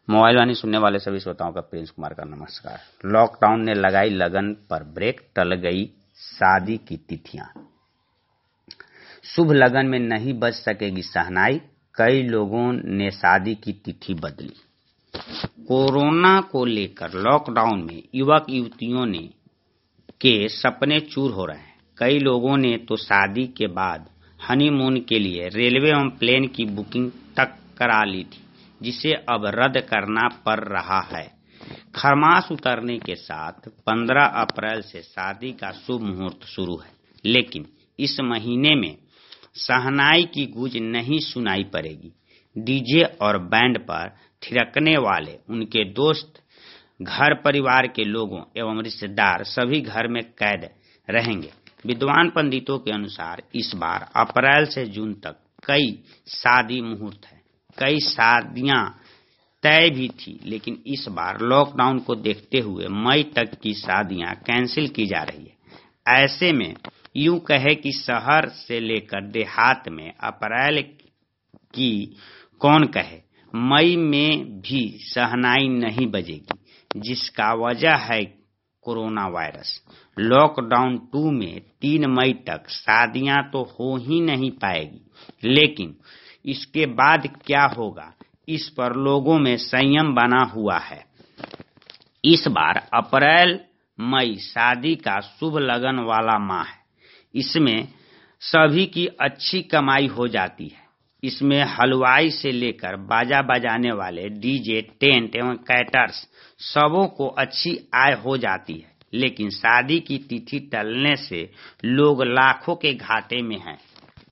Mobile वाणी सुनने वाले सभी श्रोताओं का प्रिंस कुमार का नमस्कार। लॉकडाउन ने लगाई लगन पर ब्रेक, टल गई शादी की तिथियां। शुभ लगन में नहीं बज सकेगी शहनाई, कई लोगों ने शादी की तिथि बदली। कोरोना को लेकर लॉकडाउन में युवक युवतियों के सपने चूर हो रहे हैं। कई लोगों ने तो शादी के बाद हनीमून के लिए रेलवे एवं प्लेन की बुकिंग तक करा ली थी, जिसे अब रद्द करना पड़ रहा है। खरमास उतरने के साथ 15 अप्रैल से शादी का शुभ मुहूर्त शुरू है, लेकिन इस महीने में शहनाई की गूंज नहीं सुनाई पड़ेगी। डीजे और बैंड पर थिरकने वाले उनके दोस्त, घर परिवार के लोगों एवं रिश्तेदार सभी घर में कैद रहेंगे। विद्वान पंडितों के अनुसार इस बार अप्रैल से जून तक कई शादी मुहूर्त है। कई शादियां तय भी थी, लेकिन इस बार लॉकडाउन को देखते हुए मई तक की शादियां कैंसिल की जा रही है। ऐसे में यूं कहे कि शहर से लेकर देहात में अप्रैल की कौन कहे, मई में भी शहनाई नहीं बजेगी, जिसका वजह है कोरोना वायरस। लॉकडाउन 2 में 3 मई तक शादियां तो हो ही नहीं पाएगी, लेकिन इसके बाद क्या होगा, इस पर लोगों में संयम बना हुआ है। इस बार अप्रैल मई शादी का शुभ लगन वाला माह है। इसमें सभी की अच्छी कमाई हो जाती है। इसमें हलवाई से लेकर बाजा बजाने वाले, डीजे, टेंट एवं कैटर्स सबों को अच्छी आय हो जाती है। लेकिन शादी की तिथि टलने से लोग लाखों के घाटे में हैं।